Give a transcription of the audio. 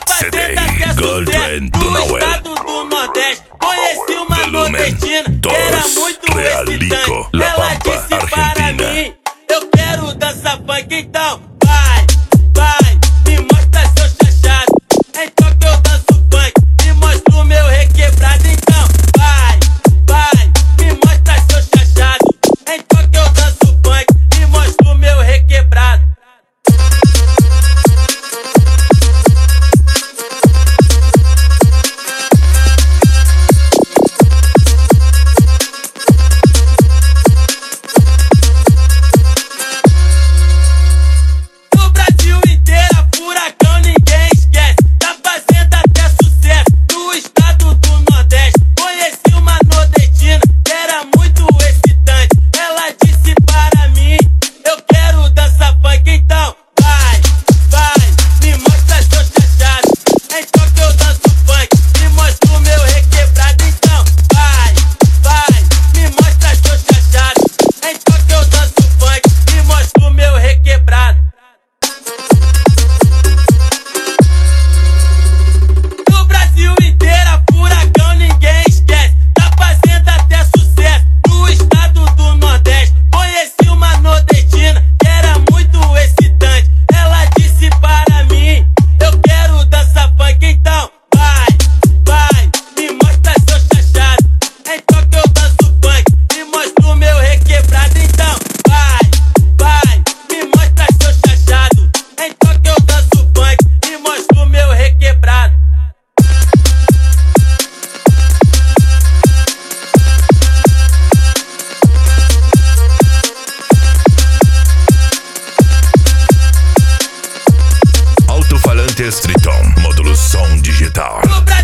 fazenda que é sucesso no estado do Nordeste. Conheci uma nordestina que era muito excitante. Ela disse para mim: eu quero dançar funk, então vai, vai, me mostra seu chachado. Então que eu danço funk, me mostra o meu requebrado. Então vai, vai, me mostra seu chachado. Então que eu danço funk, me mostra o meu requebrado. Alto-falantes Triton, módulo som digital.